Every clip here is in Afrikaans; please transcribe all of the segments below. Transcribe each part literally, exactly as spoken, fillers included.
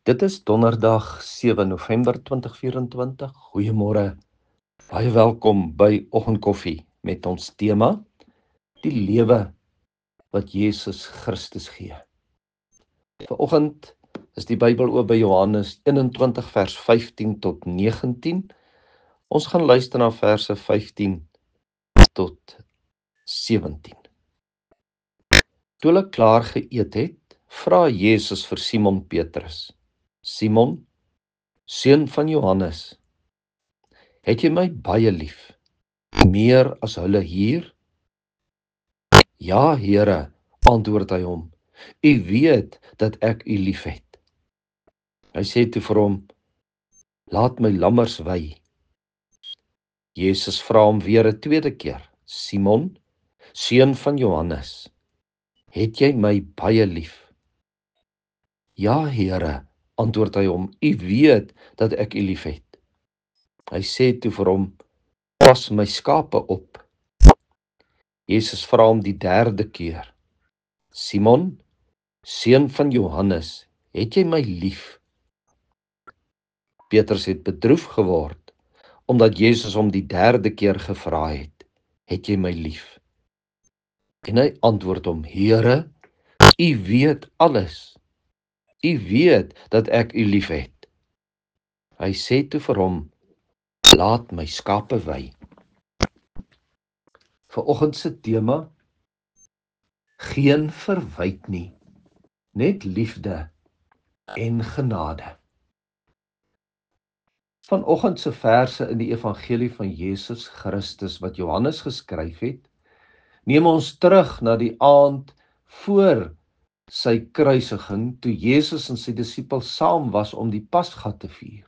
Dit is donderdag sewe November twintig vyf-en-twintig. Goeiemôre. Baie welkom by Oggendkoffie met ons tema die lewe wat Jesus Christus gee. Vanoggend is die Bybel oop by Johannes eenentwintig vers vyftien tot negentien. Ons gaan luister na verse vyftien tot sewentien. Toe hulle klaar geëet het, vra Jesus vir Simon Petrus: Simon, seun van Johannes, het jy my baie lief, meer as hulle hier? Ja, Here, antwoord hy hom, U weet dat ek U liefhet. Hy sê toe vir hom: Laat my lammers wei. Jesus vra hom weer 'n tweede keer: Simon, seun van Johannes, het jy my baie lief? Ja, Here, antwoord hy hom, U weet dat ek U liefhet. Hy sê toe vir hom: Pas my skape op. Jesus vra hom die derde keer: Simon, seun van Johannes, het jy my lief? Petrus het bedroef geword, omdat Jesus hom die derde keer gevra het: Het jy my lief? En hy antwoord hom: Here, U weet alles. U weet dat ek U liefhet. Hy sê toe vir hom: Laat my skape wei. Vanoggend se tema: geen verwyte nie, net liefde en genade. Vanoggend se verse in die evangelie van Jesus Christus wat Johannes geskryf het, neem ons terug na die aand voor sy kruisiging, toe Jesus en sy disippels saam was om die Pasga te vier.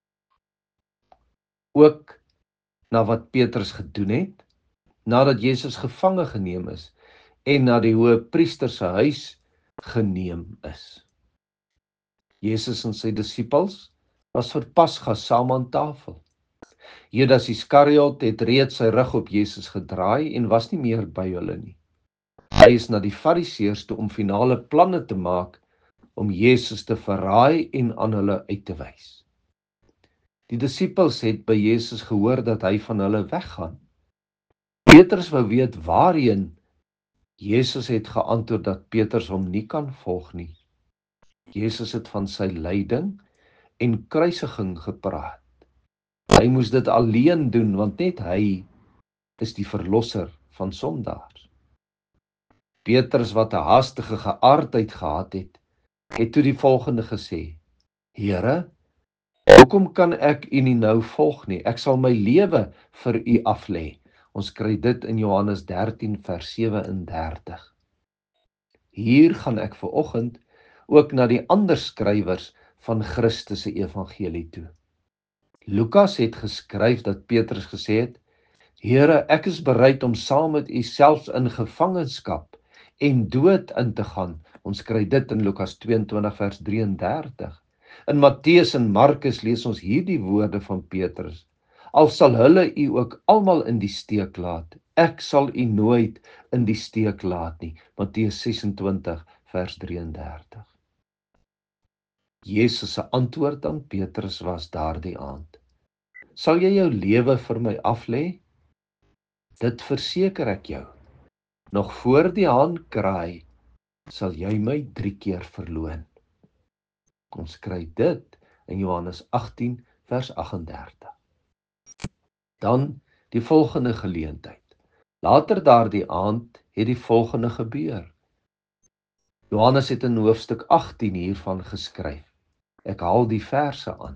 Ook na wat Petrus gedoen het, nadat Jesus gevange geneem is en na die hoëpriester se huis geneem is. Jesus en sy disippels was vir Pasga saam aan tafel. Judas Iskariot het reeds sy rug op Jesus gedraai en was nie meer by hulle nie. Hy is na die Fariseërs toe om finale planne te maak om Jesus te verraai en aan hulle uit te wys. Die disippels het by Jesus gehoor dat hy van hulle weggaan. Petrus wou weet waarheen. Jesus het geantwoord dat Petrus hom nie kan volg nie. Jesus het van sy lyding en kruisiging gepraat. Hy moes dit alleen doen, want net hy is die verlosser van sondaars. Petrus, wat 'n haastige geaardheid gehad het, het toe die volgende gesê: Here, hoekom kan ek U nie nou volg nie? Ek sal my lewe vir U aflê. Ons kry dit in Johannes dertien vers sewe-en-dertig. Hier gaan ek vanoggend ook na die ander skrywers van Christus se evangelie toe. Lukas het geskryf dat Petrus gesê het: Here, ek is bereid om saam met U selfs in gevangenskap en dood in te gaan. Ons kry dit in Lukas twee-en-twintig vers drie-en-dertig. In Matteus en Markus lees ons hierdie woorde van Petrus: Al sal hulle U ook almal in die steek laat, ek sal U nooit in die steek laat nie. Matteus ses-en-twintig vers drie-en-dertig. Jesus se antwoord aan Petrus was daardie aand: Sal jy jou lewe vir my aflê? Dit verseker ek jou. Nog voor die haan kraai, sal jy my drie keer verloon. Ons kry dit in Johannes agtien vers agt-en-dertig. Dan die volgende geleentheid. Later daardie aand het die volgende gebeur. Johannes het in hoofstuk agtien hiervan geskryf. Ek haal die verse aan.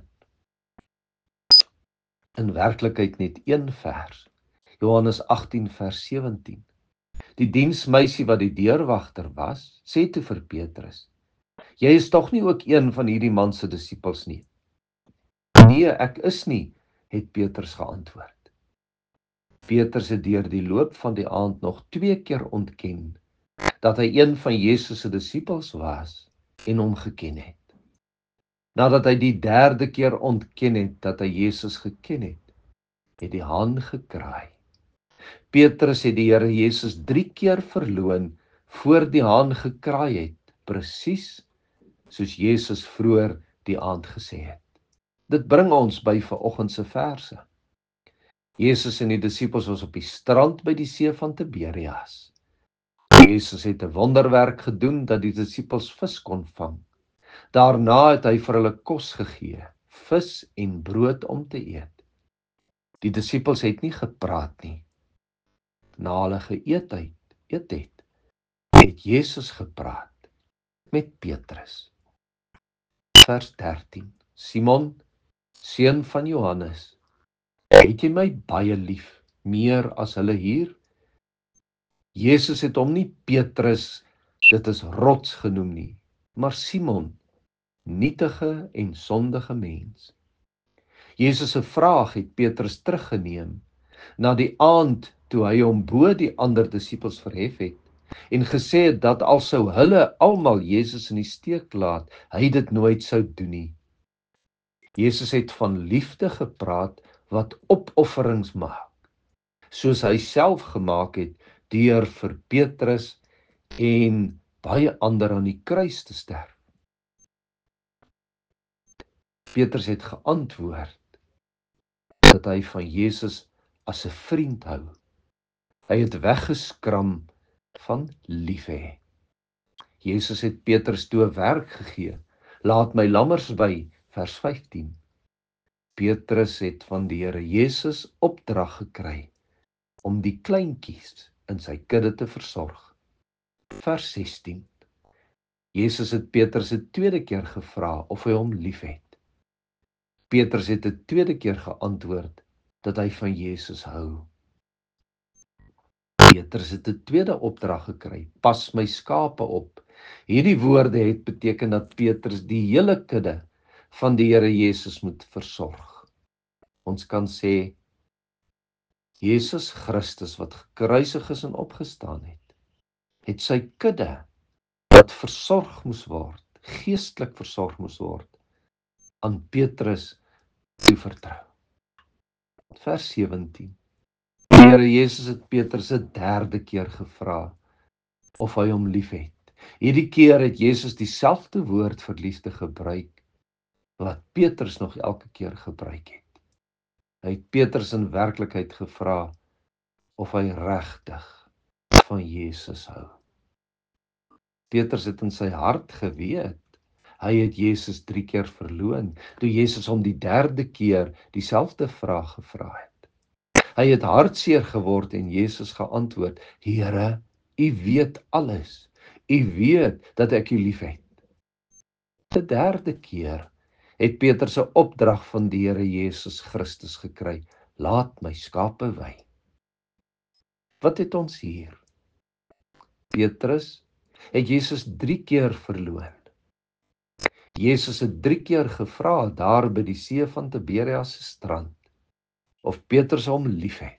In werklikheid net een vers. Johannes agtien vers sewentien. Die diensmeisie wat die deurwagter was, sê toe vir Petrus: Jy is tog nie ook een van hierdie man se disippels nie? Nee, ek is nie, het Petrus geantwoord. Petrus het deur die loop van die aand nog twee keer ontken dat hy een van Jesus se disippels was en hom geken het. Nadat hy die derde keer ontken het dat hy Jesus geken het, het die haan gekraai. Petrus het die Here Jesus drie keer verloon voor die haan gekraai het, presies soos Jesus vroeër die aand gesê het. Dit bring ons by vanoggend se verse. Jesus en die disippels was op die strand by die see van Tiberias. Jesus het 'n wonderwerk gedoen dat die disippels vis kon vang. Daarna het hy vir hulle kos gegee, vis en brood om te eet. Die disippels het nie gepraat nie. Na hulle geëet het, eet het, het Jesus gepraat met Petrus. Vers dertien. Simon, seun van Johannes, het jy my baie lief, meer as hulle hier? Jesus het hom nie Petrus, dit is rots genoem nie, maar Simon, nietige en sondige mens. Jesus se vraag het Petrus teruggeneem na die aand toe hy hom bo die ander disippels verhef het en gesê het dat al sou hulle almal Jesus in die steek laat, hy dit nooit sou doen nie. Jesus het van liefde gepraat wat opofferings maak, soos hy self gemaak het deur vir Petrus en baie ander aan die kruis te sterf. Petrus het geantwoord dat hy van Jesus as 'n vriend hou. Hy het weggeskram van liefhê. Jesus het Petrus toe werk gegee. Laat my lammers by, vers vyftien. Petrus het van die Here Jesus opdrag gekry om die kleintjies in sy kudde te versorg. Vers sestien. Jesus het Petrus 'n tweede keer gevra of hy hom liefhet. Petrus het 'n tweede keer geantwoord dat hy van Jesus hou. Petrus het 'n tweede opdrag gekry: pas my skape op. Hierdie woorde het beteken dat Petrus die hele kudde van die Here Jesus moet versorg. Ons kan sê Jesus Christus wat gekruisig is en opgestaan het, het sy kudde wat versorg moes word, geestelik versorg moes word, aan Petrus toevertrou. Vers sewentien. Die Here Jesus het Petrus 'n derde keer gevra of hy hom liefhet. Hierdie keer het Jesus dieselfde woord vir liefde gebruik wat Petrus nog elke keer gebruik het. Hy het Petrus in werklikheid gevra of hy regtig van Jesus hou. Petrus het in sy hart geweet hy het Jesus drie keer verloon, toe Jesus hom die derde keer dieselfde vraag gevra het. Hy het hartseer geword en Jesus geantwoord: Here, U weet alles. U weet dat ek U liefhet. Die derde keer het Petrus 'n opdrag van die Here Jesus Christus gekry: laat my skape wei. Wat het ons hier? Petrus het Jesus drie keer verloon. Jesus het drie keer gevra daar by die see van Tiberias se strand of Petrus hom liefhet.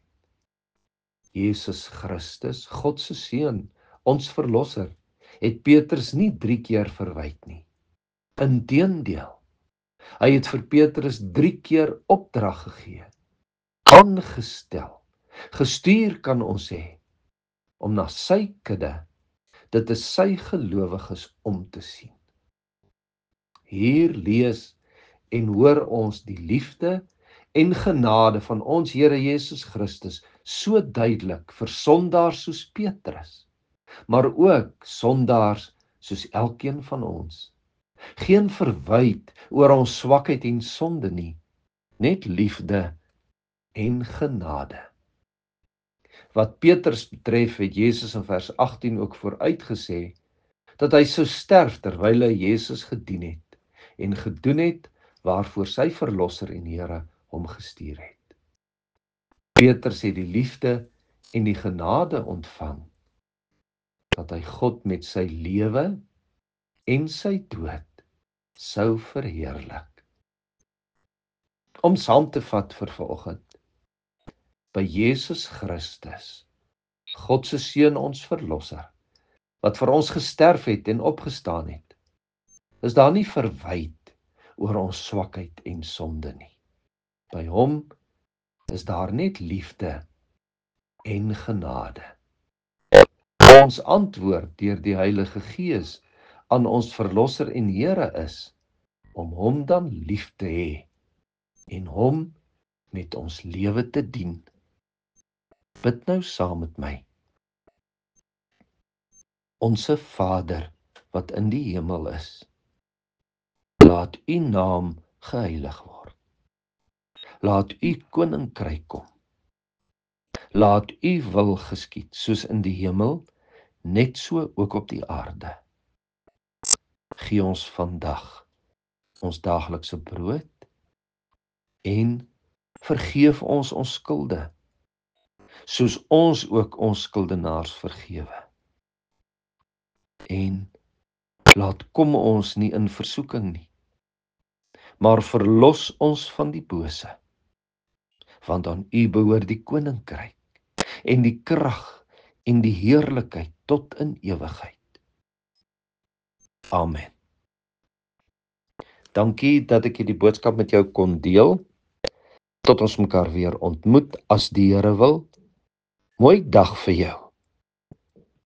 Jesus Christus, God se seun, ons verlosser, het Petrus nie drie keer verwyd nie. Inteendeel, hy het vir Petrus drie keer opdrag gegee, aangestel, gestuur kan ons sê, om na sy kudde, dit is sy gelowiges, om te sien. Hier lees en hoor ons die liefde en genade van ons Here Jesus Christus so duidelik vir sondaars soos Petrus, maar ook sondaars soos elkeen van ons. Geen verwyd oor ons swakheid en sonde nie, net liefde en genade. Wat Petrus betref het Jesus in vers agttien ook vooruitgesê dat hy sou sterf terwyl hy Jesus gedien het en gedoen het waarvoor sy verlosser en Here hom gestuur het. Petrus het die liefde en die genade ontvang dat hy God met sy lewe en sy dood sou verheerlik. Om saam te vat vir vanoggend, by Jesus Christus, God se seun ons verlosser, wat vir ons gesterf het en opgestaan het, is daar nie verwyd oor ons swakheid en sonde nie. By hom is daar net liefde en genade. Ons antwoord deur die Heilige Gees aan ons verlosser en Here is: om hom dan lief te hê en hom met ons lewe te dien. Bid nou saam met my. Onse Vader wat in die hemel is, laat u naam geheilig word. Laat u koninkryk kom. Laat u wil geskied, soos in die hemel, net so ook op die aarde. Gee ons vandag ons daaglikse brood en vergeef ons ons skulde, soos ons ook ons skuldenaars vergewe. En laat kom ons nie in versoeking nie, maar verlos ons van die bose, want aan u behoort die koninkryk en die krag en die heerlikheid tot in ewigheid. Amen. Dankie dat ek hierdie boodskap met jou kon deel. Tot ons mekaar weer ontmoet as die Here wil. Mooi dag vir jou.